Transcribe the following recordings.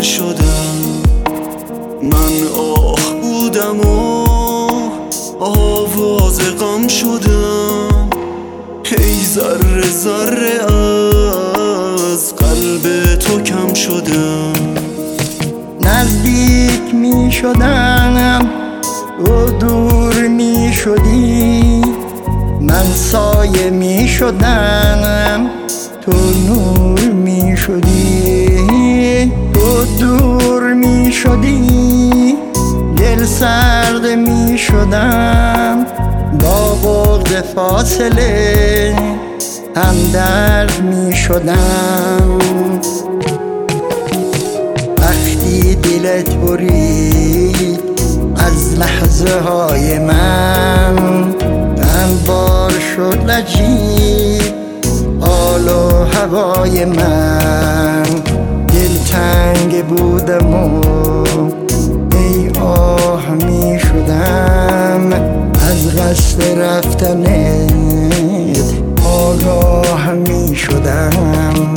شدم. من آه بودم و آواز غم شدم. ای ذره ذره از قلب تو کم شدم. نزدیک می شدم و دور می شدی، من سایه می شدم تو نور می شدی. تو دور می شدی دل سرد می شدم، با بغض فاصله همدرد می شدم. وقتی دلت برید از لحظه های من انبار شد عجیب حال و هوای من. دلتنگ بودم و ای آه می شدم، از قصد رفتنت آگاه می شدم.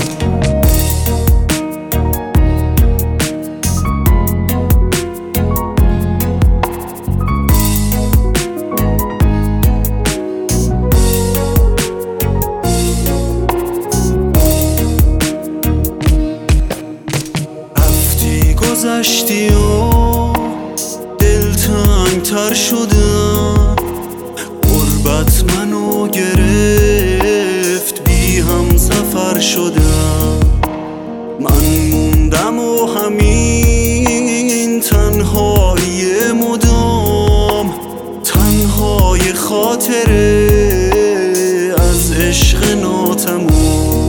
گذشتی و دلتنگ تر شدم، غربت منو گرفت بی هم سفر شدم. من موندم و همین تنهایی مدام، تنهای خاطره از عشق ناتمام.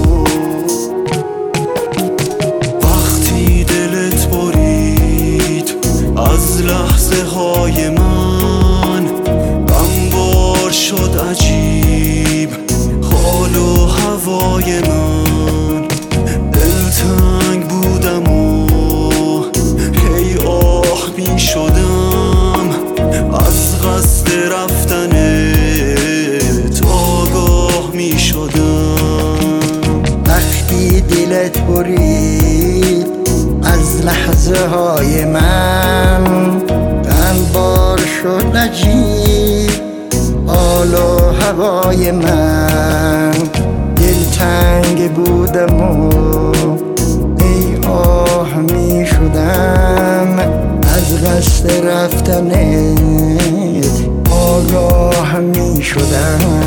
از لحظه های من غمبار شد عجیب حال و هوای من. دلتنگ بودم و هی آه می شدم، از قصد رفتنت آگاه می شدم. وقتی دلت برید از لحظه های من انبار شد عجیب حال و هوای من. دلتنگ بودم و ای آه می شدم، از قصد رفتنت آگاه می شدم.